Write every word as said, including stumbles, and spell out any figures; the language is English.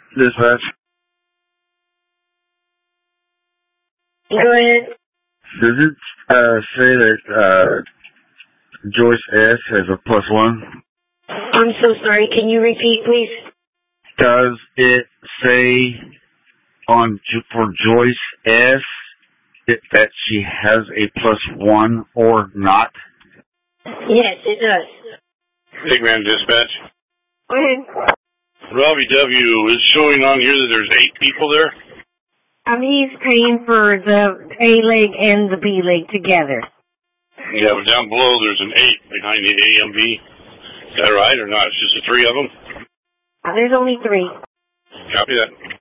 Dispatch. Go ahead. Does it uh, say that uh, Joyce S. has a plus one? I'm so sorry. Can you repeat, please? Does it say on for Joyce S. It, that she has a plus one or not? Yes, it does. Big Man Dispatch. Go ahead. Robbie W. is showing on here that there's eight people there. Um, he's paying for the A leg and the B leg together. Yeah, but down below there's an eight behind the A M B. Is that right or not? It's just the three of them? Uh, there's only three. Copy that.